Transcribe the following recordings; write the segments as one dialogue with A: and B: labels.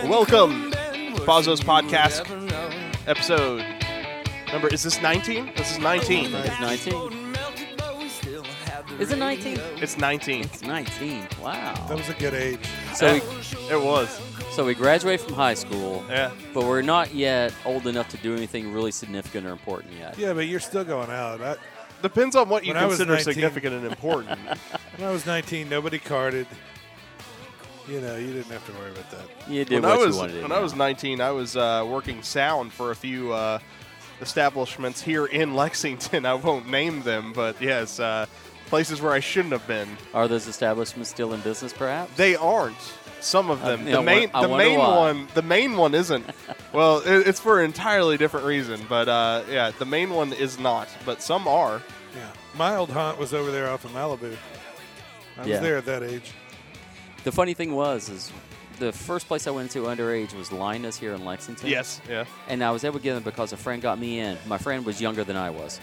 A: Welcome to Bozos Podcast, episode number, is this 19? This is 19.
B: It's 19. Is it 19?
A: It's 19.
B: It's 19. Wow.
C: That was a good age.
B: So
A: It was.
B: we graduate from high school,
A: Yeah.
B: but we're not yet old enough to do anything really significant or important yet.
C: Yeah, but you're still going out.
A: Depends on what you
C: When I was
A: consider
C: 19
A: significant and important.
C: When I was 19, nobody carded. You know, you didn't have to worry about that.
B: You did
A: When
B: what you wanted to do.
A: I was 19, I was working sound for a few establishments here in Lexington. I won't name them, but yes, places where I shouldn't have been.
B: Are those establishments still in business, perhaps?
A: They aren't. Some of them.
B: I wonder
A: The main one isn't. Well, it's for an entirely different reason, but yeah, the main one is not. But some are.
C: Yeah. My old haunt was over there off of Malibu. I
B: Yeah.
C: was there at that age.
B: The funny thing is the first place I went to underage was Linus here in Lexington.
A: Yes. Yeah.
B: And I was able to get in because a friend got me in. My friend was younger than I was.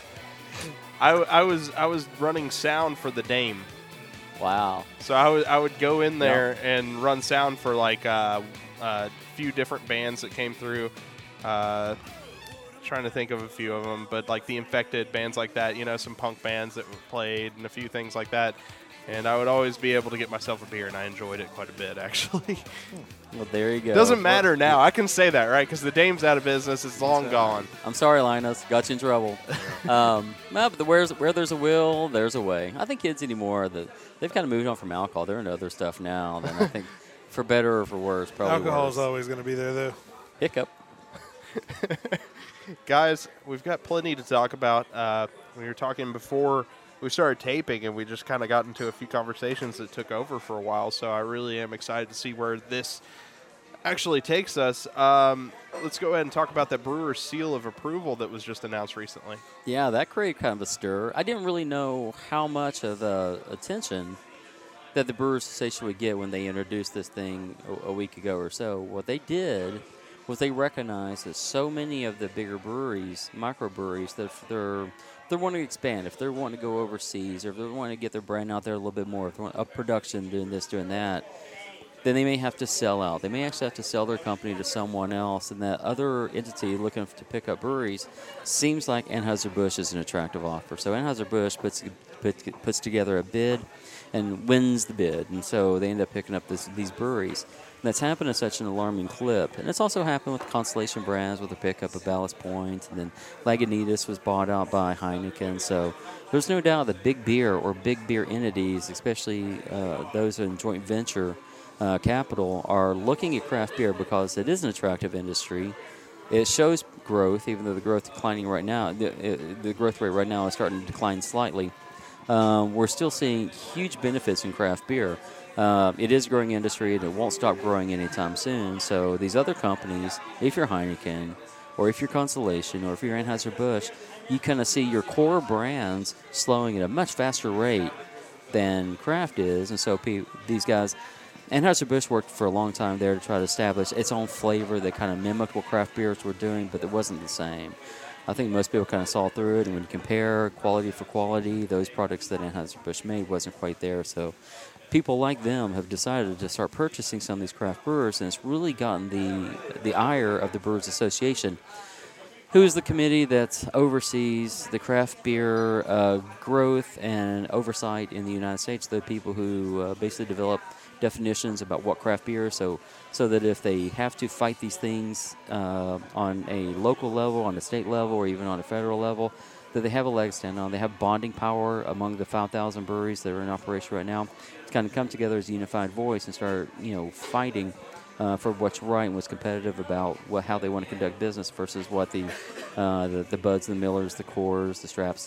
A: I was running sound for the Dame.
B: Wow.
A: So I would go in there and run sound for like a few different bands that came through. Trying to think of a few of them, but like the Infected, bands like that, you know, some punk bands that played and a few things like that. And I would always be able to get myself a beer, and I enjoyed it quite a bit, actually.
B: Well, there you go.
A: Doesn't matter now. I can say that, right? Because the Dame's out of business. It's long gone.
B: I'm sorry, Linus. Got you in trouble. No, but where there's a will, there's a way. I think kids anymore, they've kind of moved on from alcohol. They're into other stuff now. Then I think for better or for worse, probably
C: Alcohol's
B: worse.
C: always going to be there, though.
B: Hiccup.
A: Guys, we've got plenty to talk about. We were talking before we started taping, and we just kind of got into a few conversations that took over for a while, so I really am excited to see where this actually takes us. Let's go ahead and talk about that Brewers seal of approval that was just announced recently.
B: Yeah, that created kind of a stir. I didn't really know how much of the attention that the Brewers Association would get when they introduced this thing a week ago or so. What they did was they recognized that so many of the bigger breweries, microbreweries, that if they're wanting to expand, if they're wanting to go overseas, or if they're wanting to get their brand out there a little bit more, if they want up production, doing this, doing that, then they may have to sell out. They may actually have to sell their company to someone else, and that other entity looking to pick up breweries seems like Anheuser-Busch is an attractive offer. So Anheuser-Busch puts together a bid and wins the bid, and so they end up picking up these breweries. And that's happened at such an alarming clip. And it's also happened with Constellation Brands with the pickup of Ballast Point, and then Lagunitas was bought out by Heineken. So there's no doubt that big beer or big beer entities, especially those in joint venture capital, are looking at craft beer because it is an attractive industry. It shows growth, even though the growth declining right now. The growth rate right now is starting to decline slightly. We're still seeing huge benefits in craft beer. It is a growing industry, and it won't stop growing anytime soon. So these other companies, if you're Heineken, or if you're Constellation, or if you're Anheuser-Busch, you kind of see your core brands slowing at a much faster rate than craft is. And so these guys, Anheuser-Busch worked for a long time there to try to establish its own flavor that kind of mimicked what craft beers were doing, but it wasn't the same. I think most people kind of saw through it, and when you compare quality for quality, those products that Anheuser-Busch made wasn't quite there. So people like them have decided to start purchasing some of these craft brewers, and it's really gotten the ire of the Brewers Association, who is the committee that oversees the craft beer growth and oversight in the United States. The people who basically develop definitions about what craft beer is, so that if they have to fight these things on a local level, on a state level, or even on a federal level, that they have a leg to stand on. They have bonding power among the 5,000 breweries that are in operation right now to kind of come together as a unified voice and start, fighting for what's right and what's competitive about how they want to conduct business versus what the Buds, the Millers, the Coors, the Straps,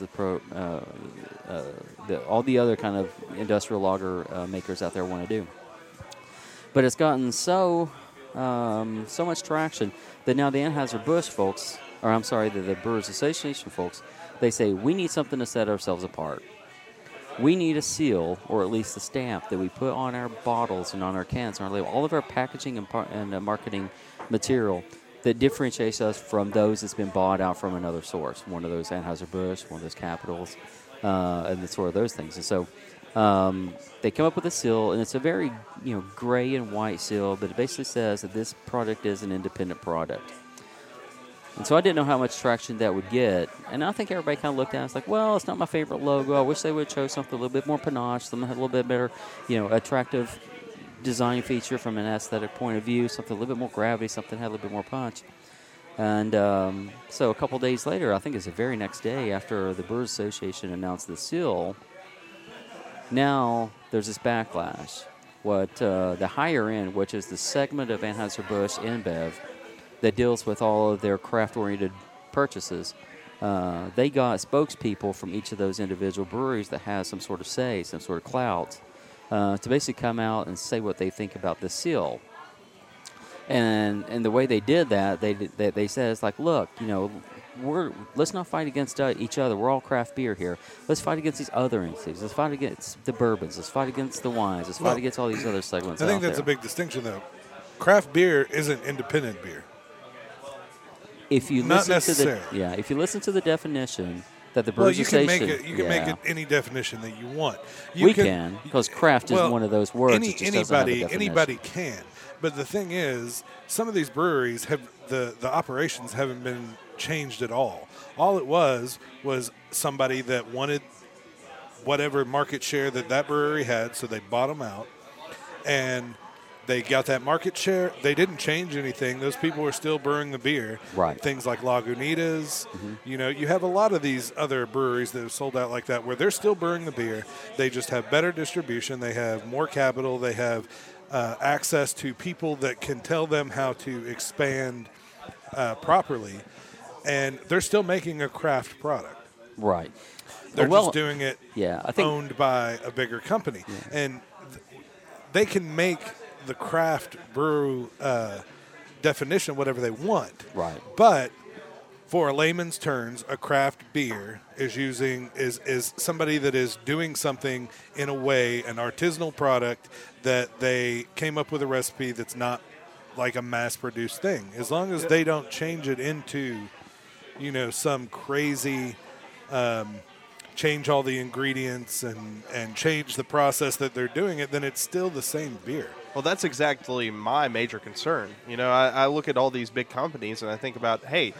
B: all the other kind of industrial lager makers out there want to do. But it's gotten so much traction that now the Anheuser-Busch folks, the Brewers Association folks, they say, we need something to set ourselves apart. We need a seal, or at least a stamp, that we put on our bottles and on our cans and our label, all of our packaging and marketing material that differentiates us from those that's been bought out from another source, one of those Anheuser-Busch, one of those Capitals, and sort of those things. And so they come up with a seal, and it's a very gray and white seal, but it basically says that this product is an independent product. And so I didn't know how much traction that would get. And I think everybody kind of looked at it and was like, well, it's not my favorite logo. I wish they would show something a little bit more panache, something that had a little bit better, attractive design feature from an aesthetic point of view, something a little bit more gravity, something that had a little bit more punch. And so a couple days later, I think it's the very next day after the Brewers Association announced the seal, now there's this backlash. What the higher end, which is the segment of Anheuser-Busch InBev, that deals with all of their craft-oriented purchases, they got spokespeople from each of those individual breweries that has some sort of say, some sort of clout, to basically come out and say what they think about this seal. And the way they did that, they said, it's like, look, let's not fight against each other. We're all craft beer here. Let's fight against these other entities. Let's fight against the bourbons. Let's fight against the wines. Let's fight against all these other segments.
C: I think that's a big distinction, though. Craft beer isn't independent beer.
B: If you
C: Not
B: listen
C: necessarily.
B: if you listen to the definition that the Brewers Association,
C: you can make it any definition that you want.
B: Because craft is one of those words. It just doesn't have a definition.
C: Anybody can. But the thing is, some of these breweries have the operations haven't been changed at all. All it was somebody that wanted whatever market share that brewery had, so they bought them out, and they got that market share. They didn't change anything. Those people were still brewing the beer.
B: Right.
C: Things like Lagunitas. Mm-hmm. You have a lot of these other breweries that have sold out like that where they're still brewing the beer. They just have better distribution. They have more capital. They have access to people that can tell them how to expand properly. And they're still making a craft product.
B: Right.
C: They're just doing it
B: I think,
C: owned by a bigger company. Yeah. And they can make the craft brew definition whatever they want.
B: Right.
C: But for a layman's terms, a craft beer is somebody that is doing something in a way, an artisanal product that they came up with a recipe that's not like a mass-produced thing. As long as they don't change it into, some crazy change all the ingredients and change the process that they're doing it, then it's still the same beer.
A: Well, that's exactly my major concern. I look at all these big companies and I think about, hey,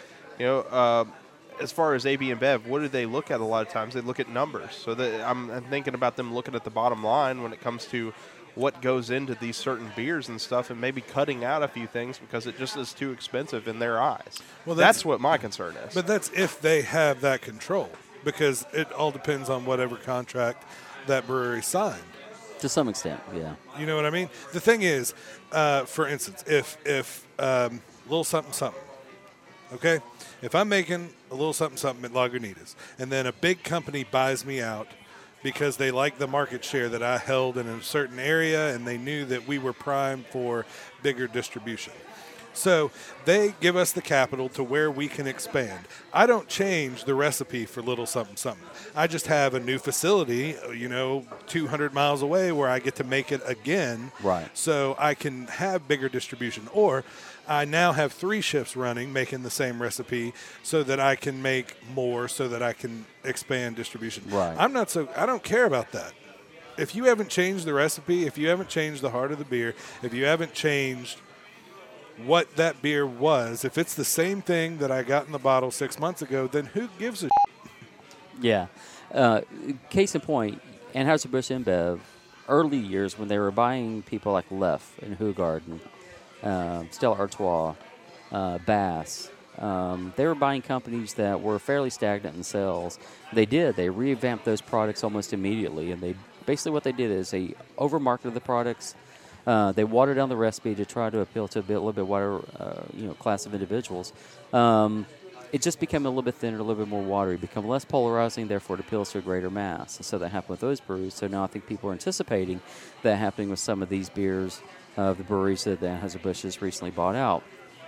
A: as far as AB InBev, what do they look at a lot of times? They look at numbers. So I'm thinking about them looking at the bottom line when it comes to what goes into these certain beers and stuff, and maybe cutting out a few things because it just is too expensive in their eyes. Well, that's what my concern is.
C: But that's if they have that control, because it all depends on whatever contract that brewery signed.
B: To some extent, yeah.
C: You know what I mean? The thing is, for instance, if little something something, okay? If I'm making a little something something at Lagunitas, and then a big company buys me out because they like the market share that I held in a certain area, and they knew that we were primed for bigger distribution. So they give us the capital to where we can expand. I don't change the recipe for little something something. I just have a new facility, 200 miles away where I get to make it again.
B: Right.
C: So I can have bigger distribution. Or I now have 3 shifts running making the same recipe so that I can make more so that I can expand distribution.
B: Right.
C: I don't care about that. If you haven't changed the recipe, if you haven't changed the heart of the beer, if you haven't changed what that beer was, if it's the same thing that I got in the bottle 6 months ago, then who gives a
B: Yeah. Case in point, Anheuser-Busch InBev, early years when they were buying people like Leff and Hoegaarden, Stella Artois, Bass, they were buying companies that were fairly stagnant in sales. They revamped those products almost immediately, and basically what they did is they over-marketed the products. They watered down the recipe to try to appeal to a little bit wider, class of individuals. It just became a little bit thinner, a little bit more watery, become less polarizing, therefore it appeals to a greater mass. And so that happened with those breweries. So now I think people are anticipating that happening with some of these beers of the breweries that Anheuser-Busch has recently bought out.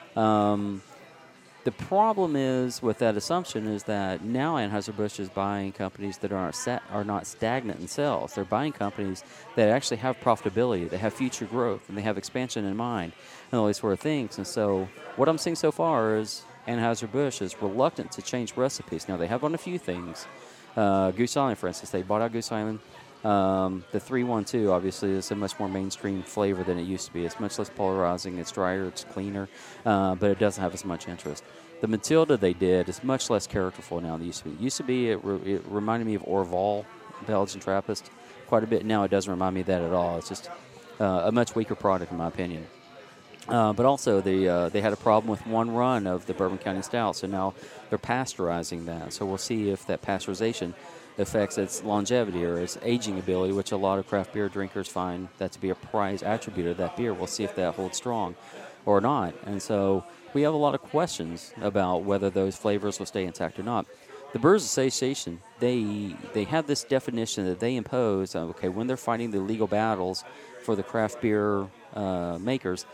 B: The problem is with that assumption is that now Anheuser-Busch is buying companies that are not stagnant in sales. They're buying companies that actually have profitability, they have future growth, and they have expansion in mind, and all these sort of things. And so what I'm seeing so far is Anheuser-Busch is reluctant to change recipes. Now, they have on a few things. Goose Island, for instance, they bought out Goose Island. The 312 obviously is a much more mainstream flavor than it used to be. It's much less polarizing. It's drier. It's cleaner, but it doesn't have as much interest. The Matilda they did is much less characterful now than it used to be. It used to be it reminded me of Orval, Belgian Trappist, quite a bit. Now it doesn't remind me of that at all. It's just a much weaker product in my opinion. But also they had a problem with one run of the Bourbon County Stout, so now they're pasteurizing that. So we'll see if that pasteurization affects its longevity or its aging ability, which a lot of craft beer drinkers find that to be a prized attribute of that beer. We'll see if that holds strong or not. And so we have a lot of questions about whether those flavors will stay intact or not. The Brewers Association, they have this definition that they impose, when they're fighting the legal battles for the craft beer makers,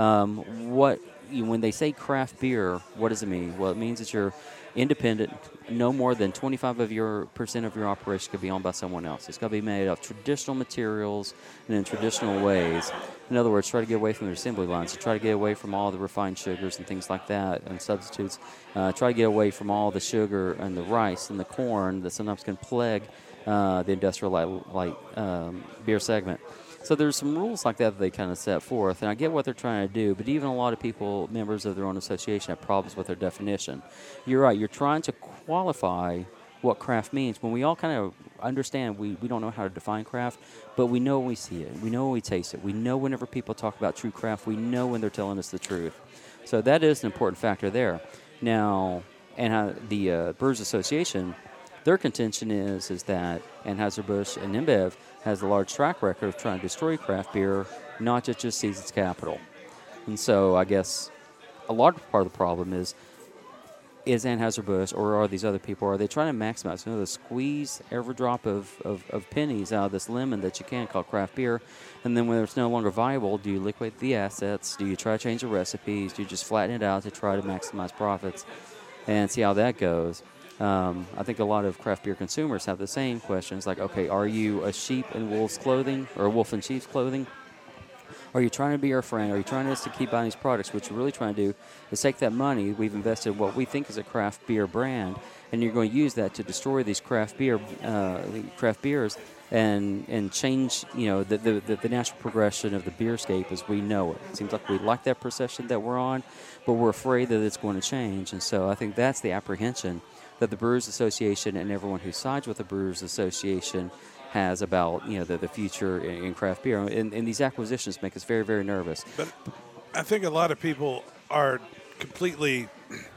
B: when they say craft beer, what does it mean? Well, it means that you're independent. No more than 25% of your operation could be owned by someone else. It's got to be made of traditional materials and in traditional ways. In other words, try to get away from their assembly lines. Try to get away from all the refined sugars and things like that and substitutes. Try to get away from all the sugar and the rice and the corn that sometimes can plague the industrial light beer segment. So there's some rules like that they kind of set forth, and I get what they're trying to do, but even a lot of people, members of their own association, have problems with their definition. You're right. You're trying to qualify what craft means when we all kind of understand we don't know how to define craft, but we know when we see it. We know when we taste it. We know whenever people talk about true craft, we know when they're telling us the truth. So that is an important factor there. Now, and the Brewers Association, their contention is that Anheuser-Busch and InBev has a large track record of trying to destroy craft beer, not just seize its capital. And so I guess a large part of the problem is Anheuser-Busch or are these other people, are they trying to maximize, to squeeze every drop of pennies out of this lemon that you can call craft beer, and then when it's no longer viable, do you liquidate the assets? Do you try to change the recipes? Do you just flatten it out to try to maximize profits and see how that goes? I think a lot of craft beer consumers have the same questions, like, okay, are you a sheep in wolf's clothing or a wolf in sheep's clothing? Are you trying to be our friend? Are you trying us to keep buying these products? What you're really trying to do is take that money we've invested in what we think is a craft beer brand, and you're going to use that to destroy these craft beers and change, the natural progression of the beerscape as we know it. It seems like we like that procession that we're on, but we're afraid that it's going to change. And so I think that's the apprehension that the Brewers Association and everyone who sides with the Brewers Association has about the future in craft beer. And these acquisitions make us very, very nervous.
C: But I think a lot of people are completely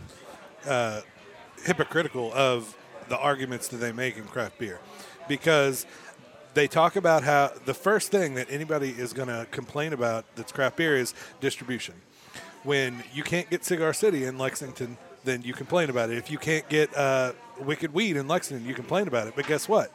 C: hypocritical of the arguments that they make in craft beer, because they talk about how the first thing that anybody is going to complain about that's craft beer is distribution. When you can't get Cigar City in Lexington, then you complain about it. If you can't get Wicked Weed in Lexington, you complain about it. But guess what?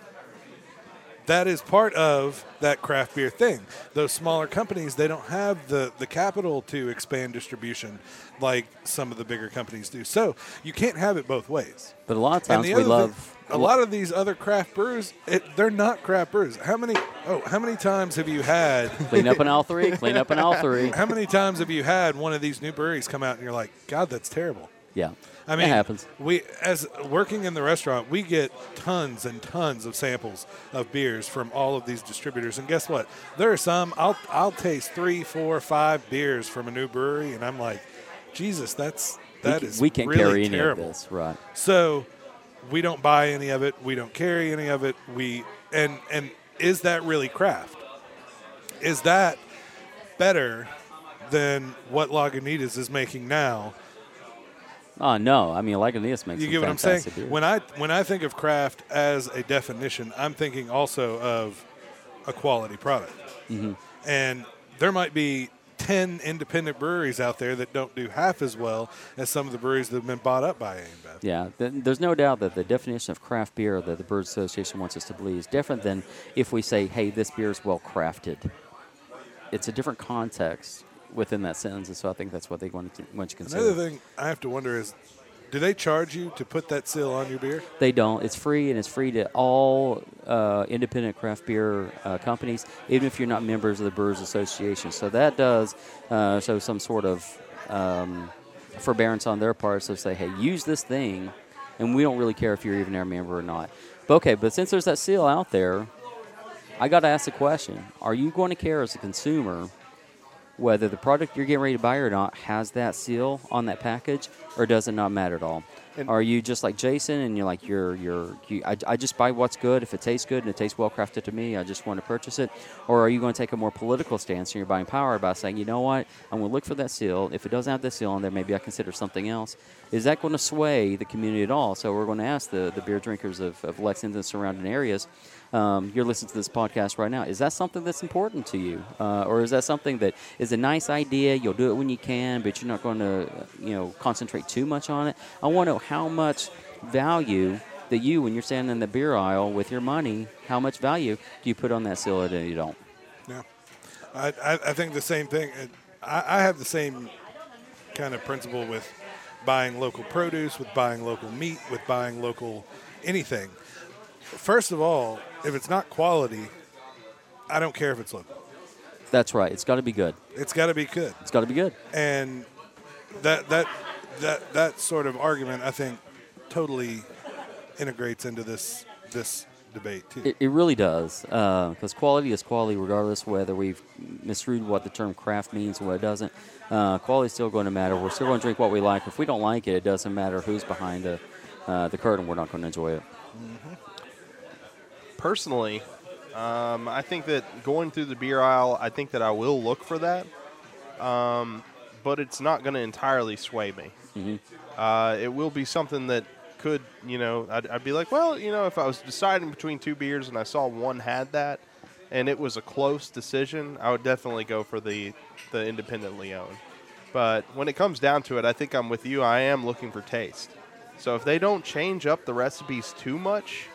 C: That is part of that craft beer thing. Those smaller companies, they don't have the capital to expand distribution like some of the bigger companies do. So you can't have it both ways.
B: But a lot of times
C: a lot of these other craft brewers, they're not craft brewers. How many times have you had
B: clean up in aisle 3? Clean up in aisle 3.
C: How many times have you had one of these new breweries come out and you're like, God, that's terrible?
B: Yeah.
C: I mean,
B: it happens.
C: We, as working in the restaurant, we get tons and tons of samples of beers from all of these distributors. And guess what? There are some, I'll taste 3, 4, 5 beers from a new brewery, and I'm like, Jesus, we can't really
B: carry any
C: terrible.
B: Of this, right?
C: So we don't buy any of it. We don't carry any of it. And is that really craft? Is that better than what Lagunitas is making now?
B: Oh, no. I mean, Lagunitas makes
C: You get what I'm saying?
B: Beer.
C: When I think of craft as a definition, I'm thinking also of a quality product.
B: Mm-hmm.
C: And there might be 10 independent breweries out there that don't do half as well as some of the breweries that have been bought up by AmBev.
B: Yeah, there's no doubt that the definition of craft beer that the Brewers Association wants us to believe is different than if we say, hey, this beer is well crafted. It's a different context within that sentence, and so I think that's what they want to consider.
C: Another thing I have to wonder is, do they charge you to put that seal on your beer?
B: They don't. It's free, and it's free to all independent craft beer companies, even if you're not members of the Brewers Association. So that does show some sort of forbearance on their part. So say, hey, use this thing and we don't really care if you're even a member or not. But since there's that seal out there, I got to ask the question: are you going to care as a consumer whether the product you're getting ready to buy or not has that seal on that package, or does it not matter at all?
A: And
B: are you just like Jason, and you're like, I just buy what's good. If it tastes good and it tastes well crafted to me, I just want to purchase it. Or are you going to take a more political stance and you're buying power by saying, you know what, I'm going to look for that seal. If it doesn't have that seal on there, maybe I consider something else. Is that going to sway the community at all? So we're going to ask the beer drinkers of Lexington and surrounding areas. You're listening to this podcast right now. Is that something that's important to you? Or is that something that is a nice idea, you'll do it when you can, but you're not going to concentrate too much on it? I want to know how much value that you, when you're standing in the beer aisle with your money, how much value do you put on that seal and you don't?
C: Yeah. I think the same thing. I have the same kind of principle with buying local produce, with buying local meat, with buying local anything. First of all, if it's not quality, I don't care if it's local.
B: That's right. It's got to be good.
C: It's got to be good.
B: It's got to be good.
C: And that sort of argument, I think, totally integrates into this debate too.
B: It really does, because quality is quality, regardless whether we've misread what the term craft means and what it doesn't. Quality is still going to matter. We're still going to drink what we like. If we don't like it, it doesn't matter who's behind the curtain. We're not going to enjoy it.
C: Mm-hmm.
A: Personally, I think that going through the beer aisle, I think that I will look for that, but it's not going to entirely sway me.
B: Mm-hmm.
A: It will be something that could, I'd be like, well, if I was deciding between two beers and I saw one had that and it was a close decision, I would definitely go for the independently owned. But when it comes down to it, I think I'm with you. I am looking for taste. So if they don't change up the recipes too much,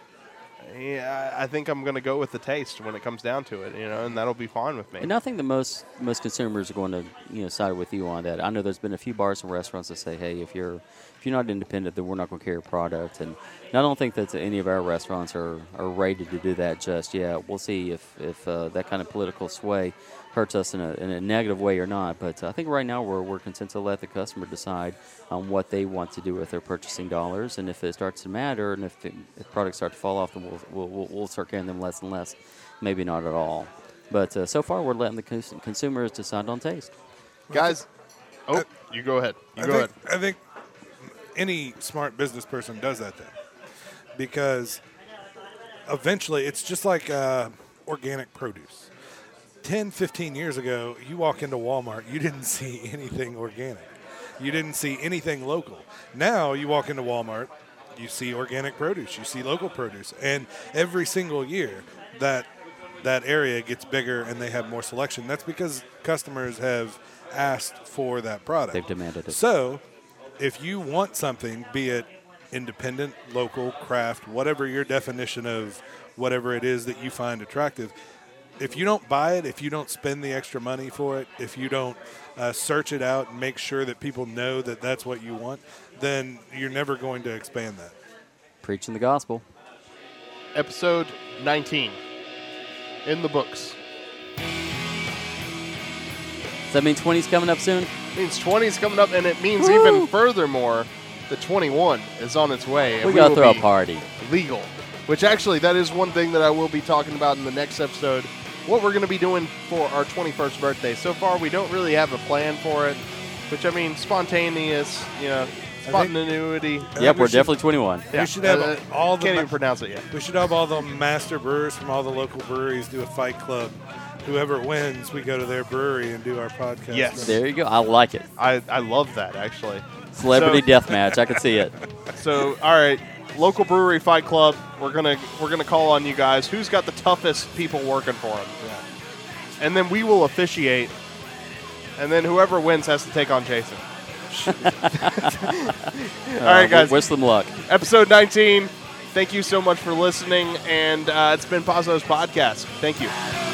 A: yeah, I think I'm going to go with the taste when it comes down to it, and that'll be fine with me.
B: And I think that most consumers are going to side with you on that. I know there's been a few bars and restaurants that say, hey, if you're not independent, then we're not going to carry your product. And I don't think that any of our restaurants are rated to do that just yet. We'll see if that kind of political sway hurts us in a negative way or not. But I think right now we're content to let the customer decide on what they want to do with their purchasing dollars. And if it starts to matter, and if products start to fall off, then we'll start carrying them less and less. Maybe not at all. But so far, we're letting the consumers decide on taste.
A: Guys, you go ahead.
C: I think any smart business person does that then. Because eventually, it's just like organic produce. 10, 15 years ago, you walk into Walmart, you didn't see anything organic. You didn't see anything local. Now you walk into Walmart, you see organic produce, you see local produce. And every single year, that area gets bigger and they have more selection. That's because customers have asked for that product.
B: They've demanded it.
C: So if you want something, be it independent, local, craft, whatever your definition of whatever it is that you find attractive, if you don't buy it, if you don't spend the extra money for it, if you don't search it out and make sure that people know that that's what you want, then you're never going to expand that.
B: Preaching the gospel.
A: Episode 19. In the books.
B: Does that mean 20's coming up soon?
A: It means 20's coming up, and it means even furthermore that 21 is on its way.
B: We got to throw a party.
A: Legal. Which actually, that is one thing that I will be talking about in the next episode. What we're going to be doing for our 21st birthday. So far, we don't really have a plan for it, which, I mean, spontaneous, spontaneity.
B: Yep, we're definitely 21.
C: We should have all the.
A: Can't even pronounce it yet.
C: We should have all the master brewers from all the local breweries do a fight club. Whoever wins, we go to their brewery and do our podcast.
A: Yes.
B: There you go. I like it.
A: I love that, actually.
B: Celebrity death match. I can see it.
A: So, all right. Local brewery fight club. We're gonna call on you guys. Who's got the toughest people working for them?
C: Yeah.
A: And then we will officiate. And then whoever wins has to take on Jason. All right, guys.
B: Wish them luck.
A: Episode 19. Thank you so much for listening, and it's been Pazzo's podcast. Thank you.